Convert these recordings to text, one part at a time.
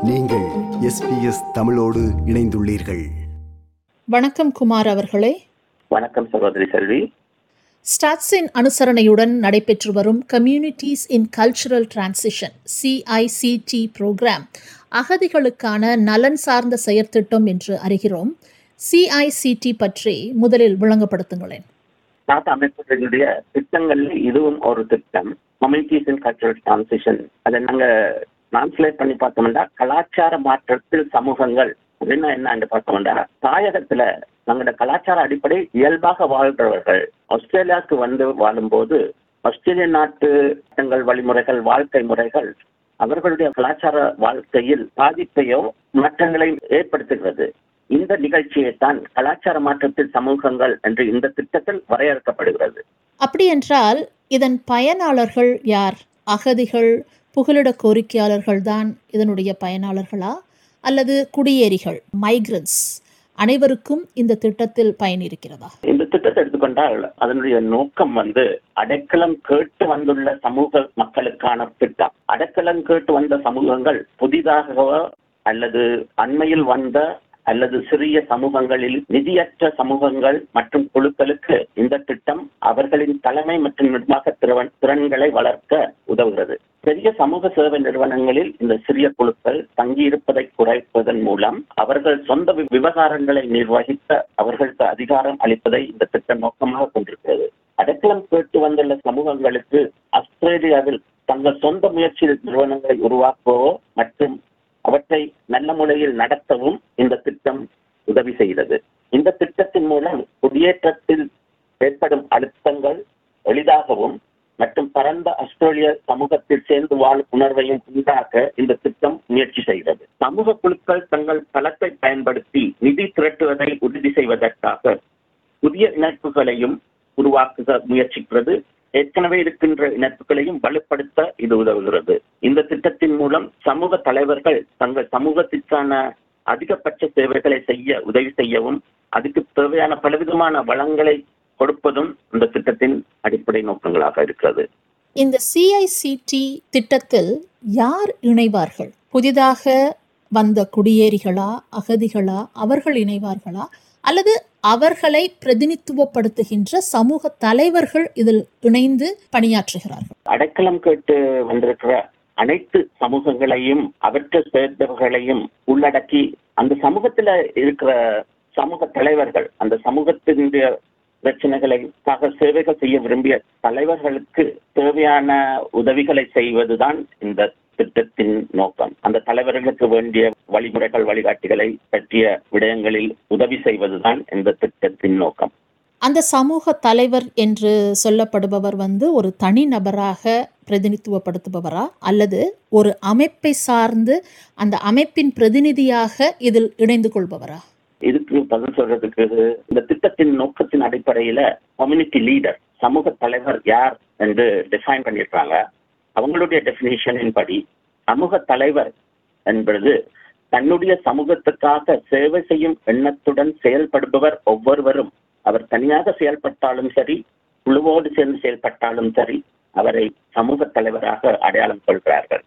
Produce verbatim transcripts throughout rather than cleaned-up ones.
நீங்கள் S B S தமிழோடு இணைந்துள்ளீர்கள். வணக்கம் குமார் அவர்களே. வணக்கம் சகோதரி செல்வி. ஸ்டாட்ஸின் அனுசரணையுடன் நடைபெற்று வரும் communities in cultural transition CICT programme அகதிகளுக்கான நலன் சார்ந்த செயற்திட்டம் என்று அறிகிறோம். சிஐசிடி பற்றி முதலில் விளங்கப்படுத்துங்களேன். நாட்டு அமைப்புகளுடைய திட்டங்களில் இதுவும் ஒரு திட்டம், கம்யூனிட்டிஸ் இன் கல்ச்சுரல் டிரான்சிஷன். அதை நாங்க டிரான்ஸ்லேட் பண்ணி பார்த்தோம்னா கலாச்சார மாற்றத்தில் சமூகங்கள் அப்படின்னா என்ன பார்த்தோம்னா, தாயகத்துல தங்களோட கலாச்சார அடிப்படை இயல்பாக வாழ்கிறவர்கள் ஆஸ்திரேலியாவுக்கு வந்து வாழும்போது ஆஸ்திரேலிய நாட்டு சட்டங்கள், வழிமுறைகள், வாழ்க்கை முறைகள் அவர்களுடைய கலாச்சார வாழ்க்கையில் பாதிப்பையோ மாற்றங்களை ஏற்படுத்துகிறது. இந்த நிகழ்ச்சியை தான் கலாச்சார மாற்றத்தில் சமூகங்கள் என்று இந்த திட்டத்தில் வரையறுக்கப்படுகிறது. அப்படி என்றால் இதன் பயனாளர்கள் யார்? அகதிகள், புகலிட கோரிக்கையாளர்கள் தான் இதனுடைய பயனாளர்களா அல்லது குடியேறிகள், மைக்ரன்ஸ் அனைவருக்கும் இந்த திட்டத்தில் பயன் இருக்கிறதா? இந்த திட்டத்தை எடுத்துக்கொண்டால் அதனுடைய நோக்கம் வந்து அடைக்கலம் கேட்டு வந்துள்ள சமூக மக்களுக்கான திட்டம். அடைக்கலம் கேட்டு வந்த சமூகங்கள் புதிதாகவோ அல்லது அண்மையில் வந்த அல்லது சிறிய சமூகங்களில் நிதியற்ற சமூகங்கள் மற்றும் குழுக்களுக்கு இந்த திட்டம் அவர்களின் தலைமை மற்றும் நிர்வாக திறன்களை வளர்க்க உதவுகிறது. பெரிய சமூக சேவை நிறுவனங்களில் இந்த சிறிய குழுக்கள் தங்கியிருப்பதை குறைப்பதன் மூலம் அவர்கள் சொந்த விவகாரங்களை நிர்வகிக்க அவர்களுக்கு அதிகாரம் அளிப்பதை இந்த திட்டம் நோக்கமாக கொண்டிருக்கிறது. அடைக்கலம் கேட்டு வந்துள்ள சமூகங்களுக்கு ஆஸ்திரேலியாவில் தங்கள் சொந்த முயற்சியில் நிறுவனங்களை உருவாக்கவோ மற்றும் அவற்றை நல்ல முறையில் நடத்தவும் இந்த திட்டம் உதவி செய்கிறது. இந்த திட்டத்தின் மூலம் குடியேற்றத்தில் ஏற்படும் அழுத்தங்கள் எளிதாகவும் மற்றும் பரந்த ஆஸ்திரேலிய சமூகத்தில் சேர்ந்து வாழும் உணர்வையும் உண்டாக்க இந்த திட்டம் முயற்சி செய்கிறது. சமூக குழுக்கள் தங்கள் பலத்தை பயன்படுத்தி நிதி திரட்டுவதை உறுதி செய்வதற்காக புதிய இணைப்புகளையும் உருவாக்க முயற்சிக்கிறது. ஏற்கனவே இருக்கின்ற இணைப்புகளையும் வலுப்படுத்த இது உதவுகிறது. இந்த திட்டத்தின் மூலம் சமூக தலைவர்கள் தங்கள் சமூகத்திற்கான அதிகபட்ச சேவைகளை செய்ய உதவி செய்யவும் அதுக்கு தேவையான பலவிதமான வளங்களை கொடுப்பதும் இந்த திட்டத்தின் அடிப்படை நோக்கங்களாக இருக்கிறது. இந்த சிஐசிடி திட்டத்தில் யார் இணைவார்கள்? புதிதாக வந்த குடியேறிகளா, அகதிகளா, அவர்கள் இணைவார்களா அல்லது அவர்களை பிரதிநிதித்துவப்படுத்துகின்ற சமூக தலைவர்கள் இதில் இணைந்து பணியாற்றுகிறார்கள்? அடைக்கலம் கேட்டு வந்திருக்கிற அனைத்து சமூகங்களையும் அவற்றை சேர்ந்தவர்களையும் உள்ளடக்கி அந்த சமூகத்துல இருக்கிற சமூக தலைவர்கள், அந்த சமூகத்தினுடைய பிரச்சனைகளுக்காக சேவைகள் செய்ய விரும்பிய தலைவர்களுக்கு தேவையான உதவிகளை செய்வதுதான் இந்த திட்டத்தின் நோக்கம். அந்த தலைவர்களுக்கு வேண்டிய வழிமுறைகள், வழிகாட்டிகளை பற்றிய விடயங்களில் உதவி செய்வதுதான் இந்த திட்டத்தின் நோக்கம். அந்த சமூக தலைவர் என்று சொல்லப்படுபவர் வந்து ஒரு தனி நபராக பிரதிநிதித்துவப்படுத்துபவரா அல்லது ஒரு அமைப்பை சார்ந்து அந்த அமைப்பின் பிரதிநிதியாக இதில் இணைந்து கொள்பவரா? இதுக்கு பதில் சொல்றதுக்கு இந்த திட்டத்தின் நோக்கத்தின் அடிப்படையில கம்யூனிட்டி லீடர், சமூக தலைவர் யார் என்று டிஃபைன் பண்ணியிருக்காங்க. அவங்களுடைய டெஃபினிஷனின் படி சமூக தலைவர் என்பது தன்னுடைய சமூகத்துக்காக சேவை செய்யும் எண்ணத்துடன் செயல்படுபவர் ஒவ்வொருவரும். அவர் தனியாக செயல்பட்டாலும் சரி, குழுவோடு சேர்ந்து செயல்பட்டாலும் சரி, அவரை சமூக தலைவராக அடையாளம் கொள்கிறார்கள்.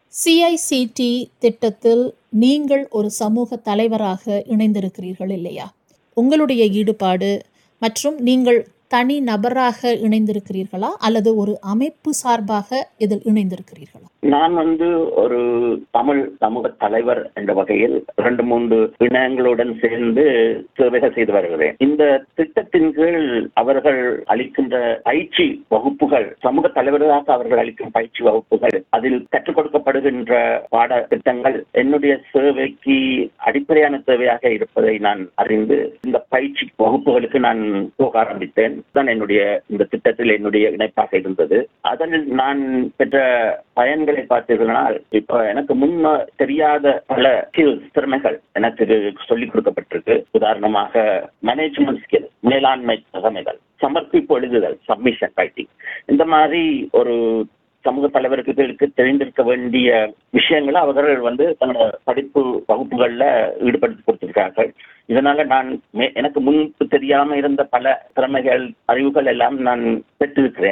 சிஐசிடி திட்டத்தில் நீங்கள் ஒரு சமூக தலைவராக இணைந்திருக்கிறீர்கள் இல்லையா? உங்களுடைய ஈடுபாடு மற்றும் நீங்கள் தனி நபராக இணைந்திருக்கிறீர்களா அல்லது ஒரு அமைப்பு சார்பாக இதில் இணைந்திருக்கிறீர்களா? நான் வந்து ஒரு தமிழ் சமூக தலைவர் என்ற வகையில் இரண்டு மூன்று இனங்களுடன் சேர்ந்து சேவைகள் செய்து வருகிறேன். இந்த திட்டத்தின் கீழ் அவர்கள் அளிக்கின்ற பயிற்சி வகுப்புகள், சமூக தலைவர்களாக அவர்கள் அளிக்கும் பயிற்சி வகுப்புகள், அதில் கற்றுக் கொடுக்கப்படுகின்ற பாட திட்டங்கள் என்னுடைய சேவைக்கு அடிப்படையான தேவையாக இருப்பதை நான் அறிந்து இந்த பயிற்சி வகுப்புகளுக்கு நான் போக ஆரம்பித்தேன். தான் என்னுடைய இந்த திட்டத்தில் என்னுடைய இணைப்பாக இருந்தது. அதனில் நான் பெற்ற பயன்களை பார்த்தீர்களால், இப்ப எனக்கு முன்ன தெரியாத பல ஸ்கில்ஸ், திறமைகள் எனக்கு சொல்லிக் கொடுக்கப்பட்டிருக்கு. உதாரணமாக மேனேஜ்மெண்ட் ஸ்கில், மேலாண்மை திறமைகள், சமர்ப்பிப்பு எழுதுதல், சப்மிஷன் ரைட்டிங், இந்த மாதிரி ஒரு சமூக தலைவர்களுக்கு தெரிந்திருக்க வேண்டிய விஷயங்களை அவர்கள் வந்து தங்களோட படிப்பு வகுப்புகள்ல ஈடுபடுத்தி கொடுத்திருக்கார்கள். இதனால நான் எனக்கு முன்பு தெரியாம இருந்த பல திறமைகள், அறிவுகள் எல்லாம் நான் பெற்றிருக்கிறேன்.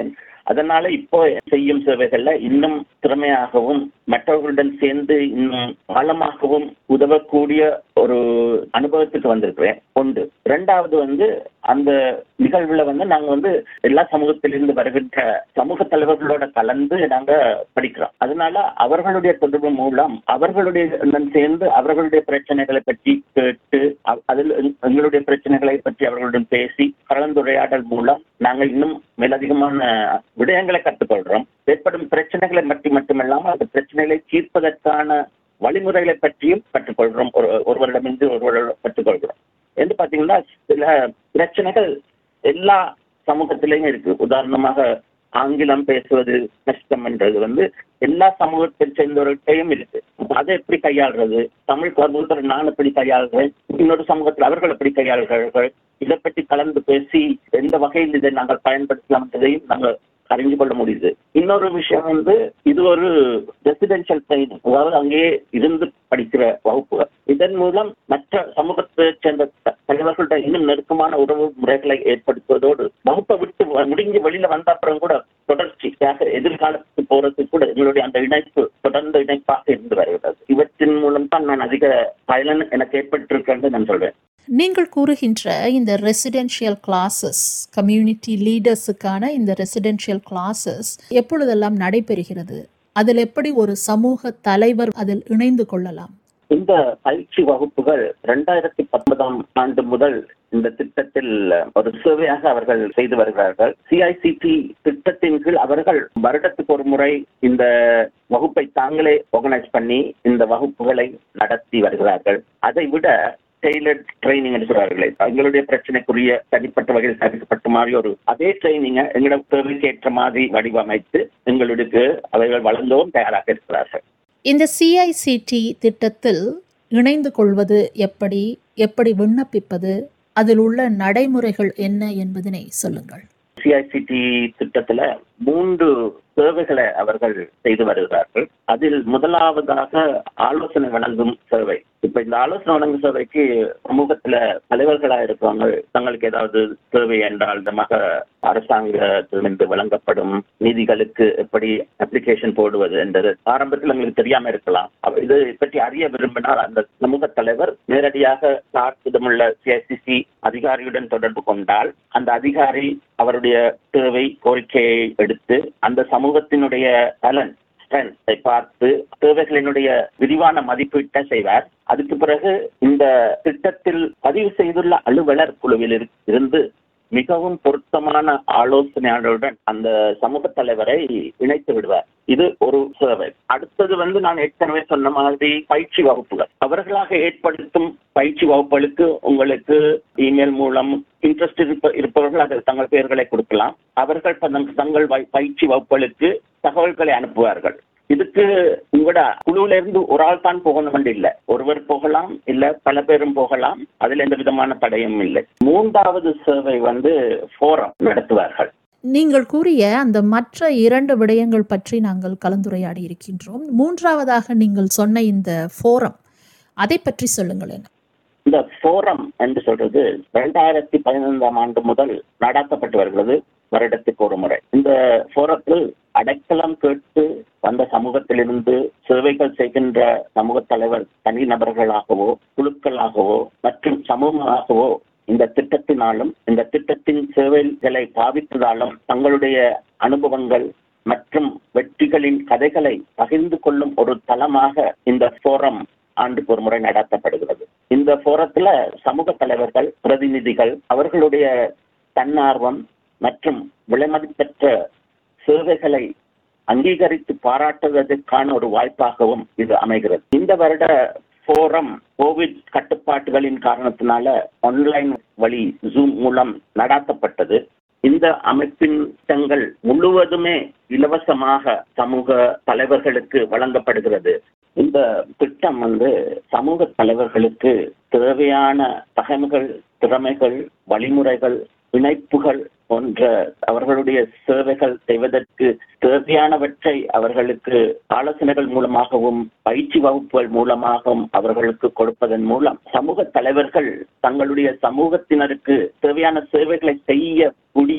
அதனால இப்போ செய்யும் சேவைகள்ல இன்னும் திறமையாகவும் மற்றவர்களுடன் சேர்ந்து இன்னும் ஆழமாகவும் உதவக்கூடிய ஒரு அனுபவத்துக்கு வந்திருக்கிறேன் ஒன்று. இரண்டாவது வந்து அந்த நிகழ்வுல வந்து நாங்க வந்து எல்லா சமூகத்திலிருந்து வருகின்ற சமூக தலைவர்களோட கலந்து நாங்க படிக்கிறோம். அதனால அவர்களுடைய தொடர்பு மூலம் அவர்களுடைய சேர்ந்து அவர்களுடைய பிரச்சனைகளை பற்றி கேட்டு அதில் எங்களுடைய பிரச்சனைகளை பற்றி அவர்களுடன் பேசி கலந்துரையாடல் மூலம் நாங்கள் இன்னும் மேலதிகமான விடயங்களை கற்றுக்கொள்றோம். ஏற்படும் பிரச்சனைகளை பற்றி மட்டுமல்லாமல் அந்த பிரச்சனைகளை தீர்ப்பதற்கான வழிமுறைகளை பற்றியும் கற்றுக்கொள்கிறோம். ஒரு ஒருவரிடமிருந்து ஒருவரிடம் கற்றுக்கொள்கிறோம். என்று பாத்தீங்கன்னா சில பிரச்சனைகள் எல்லா சமூகத்திலையும் இருக்கு. உதாரணமாக ஆங்கிலம் பேசுவது கஷ்டம் என்றது வந்து எல்லா சமூகத்தை சேர்ந்தவர்களையும் இருக்கு. அதை எப்படி கையாளுறது, தமிழ் சமூகத்தில் நான் எப்படி கையாளுகிறேன், இன்னொரு சமூகத்தில் அவர்கள் எப்படி கையாளுகிறார்கள், இதை பற்றி கலந்து பேசி எந்த வகையில் இதை நாங்கள் பயன்படுத்தலாம் என்பதையும் நாங்கள் அறிந்து கொள்ள முடியுது. இன்னொரு விஷயம் வந்து இது ஒரு ரெசிடென்ஷியல் ட்ரைனிங், அதாவது அங்கேயே இருந்து படிக்கிற வகுப்புகள். இதன் மூலம் மற்ற சமூகத்தை சேர்ந்த தலைவர்கள்ட்ட இன்னும் நெருக்கமான உறவு முறைகளை ஏற்படுத்துவதோடு வகுப்பை விட்டு முடிஞ்சு வெளியில வந்த அப்புறம் கூட தொடர்ச்சியாக எதிர்காலத்துக்கு போறதுக்கு கூட எங்களுடைய அந்த இணைப்பு தொடர்ந்து இணைப்பாக இருந்து வருகிறது. இவற்றின் மூலம் தான் நான் அதிக பயன் எனக்கு ஏற்பட்டிருக்கேன் நான் சொல்வேன். நீங்கள் கூறுகின்ற இந்த ரெசிடென்ஷியல் கிளாஸஸ், கம்யூனிட்டி லீடர்ஸுக்கான இந்த ரெசிடென்ஷியல் கிளாஸஸ் எப்பொழுதெல்லாம் நடைபெறுகிறது? அதில் எப்படி ஒரு சமூக தலைவர் அதில் இணைந்து கொள்ளலாம்? இந்த பயிற்சி வகுப்புகள் இரண்டாயிரத்தி பத்தொன்பதாம் ஆண்டு முதல் இந்த திட்டத்தில் ஒரு சேவையாக அவர்கள் செய்து வருகிறார்கள். சிஐசிடி திட்டத்தின் கீழ் அவர்கள் வருடத்துக்கு ஒரு முறை இந்த வகுப்பை தாங்களே ஆர்கனைஸ் பண்ணி இந்த வகுப்புகளை நடத்தி வருகிறார்கள். அதை விட டெய்லர்ட் ட்ரைனிங் என்று சொல்றார்களே, எங்களுடைய பிரச்சனைக்குரிய தனிப்பட்ட வகையில் தடுக்கப்பட்ட மாதிரி ஒரு அதே ட்ரைனிங்கை எங்களோட தேவைக்கு ஏற்ற மாதிரி வடிவமைத்து எங்களுக்கு அவர்கள் வழங்கவும் தயாராக இருக்கிறார்கள். இந்த சிஐசிடி திட்டத்தில் இணைந்து கொள்வது எப்படி, எப்படி விண்ணப்பிப்பது, அதில் உள்ள நடைமுறைகள் என்ன என்பதனை சொல்லுங்கள். சிஐசிடி திட்டத்துல மூன்று சேவைகளை அவர்கள் செய்து வருகிறார்கள். அதில் முதலாவதாக ஆலோசனை வழங்கும் சேவை. இப்ப இந்த ஆலோசனை வழங்கும் சேவைக்கு சமூகத்துல தலைவர்களா இருப்பவங்க தங்களுக்கு ஏதாவது தேவை என்றால் விதமாக அரசாங்கத்திலிருந்து வழங்கப்படும் நிதிகளுக்கு எப்படி அப்ளிகேஷன் போடுவது என்றது ஆரம்பத்தில் எங்களுக்கு தெரியாம இருக்கலாம். இது பற்றி அறிய விரும்பினால் அந்த சமூக தலைவர் நேரடியாக சார்பிடமுள்ள சிஐசிசி அதிகாரியுடன் தொடர்பு கொண்டால் அந்த அதிகாரி அவருடைய தேவை கோரிக்கையை எடுத்து அந்த சமூகத்தினுடைய பலன் பார்த்து தேவைகளினுடைய விரிவான மதிப்பீட்டை செய்வார். அதுக்கு பிறகு இந்த திட்டத்தில் பதிவு செய்துள்ள அலுவலர் குழுவில் இருந்து மிகவும் பொருத்தமான ஆலோசனையாளருடன் அந்த சமூக தலைவரை இணைத்து விடுவார். இது ஒரு சேவை. அடுத்தது வந்து நான் ஏற்கனவே சொன்ன மாதிரி பயிற்சி வகுப்புகள். அவர்களாக ஏற்படுத்தும் பயிற்சி வகுப்புகளுக்கு உங்களுக்கு இமெயில் மூலம் இன்ட்ரெஸ்ட் இருப்ப இருப்பவர்கள் அதில் தங்கள் பெயர்களை கொடுக்கலாம். அவர்கள் தங்கள் பயிற்சி வகுப்புகளுக்கு தகவல்களை அனுப்புவார்கள். இதுக்கு உங்களோட குழுவில இருந்து ஒரு ஆள் தான் போகணும் இல்லை, ஒருவர் போகலாம், இல்ல பல பேரும் போகலாம். அதுல எந்த விதமான தடையும் இல்லை. மூன்றாவது சேவை வந்து ஃபோரம் நடத்துவார்கள். நீங்கள் கூறிய அந்த மற்ற இரண்டு விடயங்கள் பற்றி நாங்கள் கலந்துரையாடி இருக்கின்றோம். மூன்றாவதாக நீங்கள் சொன்ன இந்த ஃபோரம், அதை பற்றி சொல்லுங்களேன். இந்த ஃபோரம் என்று சொல்றது இரண்டாயிரத்தி பதினைந்தாம் ஆண்டு முதல் நடாத்தப்பட்டு வருகிறது, வருடத்துக்கு ஒரு முறை. இந்த ஃபோரத்தில் அடைக்கலம் கேட்டு வந்த சமூகத்திலிருந்து சேவைகள் செய்கின்ற சமூக தலைவர் தனிநபர்களாகவோ குழுக்களாகவோ மற்றும் சமூகமாகவோ இந்த திட்டத்தினாலும் இந்த திட்டத்தின் சேவைகளை பாவித்ததாலும் தங்களுடைய அனுபவங்கள் மற்றும் வெற்றிகளின் கதைகளை பகிர்ந்து கொள்ளும் ஒரு தளமாக இந்த ஃபோரம் ஆண்டுக்கு ஒரு முறை நடத்தப்படுகிறது. இந்த ஃபோரத்துல சமூக தலைவர்கள், பிரதிநிதிகள் அவர்களுடைய தன்னார்வம் மற்றும் விலைமதிப்பற்ற சேவைகளை அங்கீகரித்து பாராட்டுவதற்கான ஒரு வாய்ப்பாகவும் இது அமைகிறது. இந்த வருட ஃபோரம் கோவிட் கட்டுப்பாட்டுகளின் காரணத்தினால ஆன்லைன் வழி ஜூம் மூலம் நடாத்தப்பட்டது. இந்த அமைப்பின் திட்டங்கள் முழுவதுமே இலவசமாக சமூக தலைவர்களுக்கு வழங்கப்படுகிறது. இந்த திட்டம் வந்து சமூக தலைவர்களுக்கு தேவையான தகவல்கள், திறமைகள், வழிமுறைகள், இணைப்புகள் போன்ற அவர்களுடைய சேவைகள் செய்வதற்கு தேவையானவற்றை அவர்களுக்கு ஆலோசனைகள் மூலமாகவும் பயிற்சி வகுப்புகள் மூலமாகவும் அவர்களுக்கு கொடுப்பதன் மூலம் சமூக தலைவர்கள் தங்களுடைய சமூகத்தினருக்கு தேவையான சேவைகளை செய்யக்கூடிய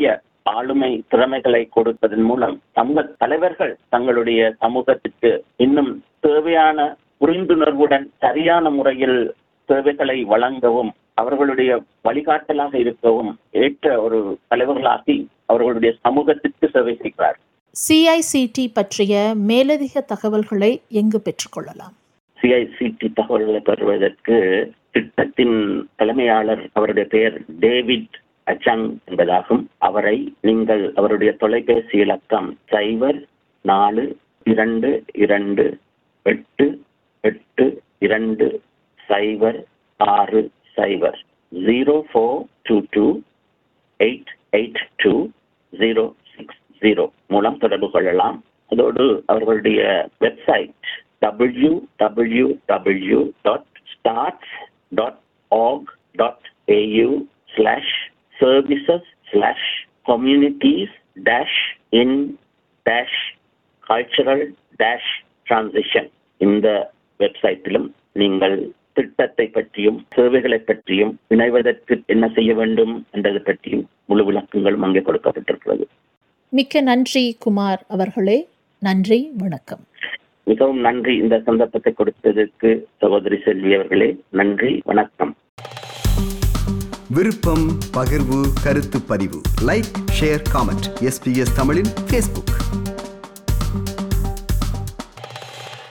ஆளுமை திறமைகளை கொடுப்பதன் மூலம் சமூக தலைவர்கள் தங்களுடைய சமூகத்திற்கு இன்னும் தேவையான புரிந்துணர்வுடன் சரியான முறையில் சேவைகளை வழங்கவும் அவர்களுடைய வழிகாட்டலாக இருக்கவும் ஏற்ற ஒரு தலைவர்களாகி அவர்களுடைய சமூகத்திற்கு சேவை செய்கிறார். சிஐசிடி பற்றிய மேலதிக தகவல்களை எங்கு பெற்றுக்கொள்ளலாம்? சிஐசிடி தகவல்களை பெறுவதற்கு திட்டத்தின் தலைமையாளர், அவருடைய பெயர் டேவிட் அச்சங் என்பதாகும். அவரை நீங்கள் அவருடைய தொலைபேசி இலக்கம் சைபர் நாலு இரண்டு இரண்டு எட்டு எட்டு இரண்டு சைபர் ஆறு சைபர் zero four two two eight eight two zero six zero மூலம் தொடர்பு கொள்ளலாம். அதோடு அவர்களுடைய website W W W dot STARTTS dot org dot AU slash services slash communities dash in dash cultural dash transition இந்த வெப்சைட்டிலும் நீங்கள் திட்டத்தை பற்றியும் சேவைகளை பற்றியும் இணைவதற்கு என்ன செய்ய வேண்டும் என்றது பற்றியும் முழு விளக்கங்களும் அங்கே கொடுக்கப்பட்டிருக்கிறது. மிக்க நன்றி குமார் அவர்களே. நன்றி, வணக்கம். மிகவும் நன்றி இந்த சந்தர்ப்பத்தை கொடுத்ததற்கு சகோதரி செல்வி அவர்களே. நன்றி, வணக்கம். விருப்பம், பகிர்வு, கருத்து பதிவு, லைக், ஷேர், காமெண்ட். எஸ்பிஎஸ் தமிழின் ஃபேஸ்புக்.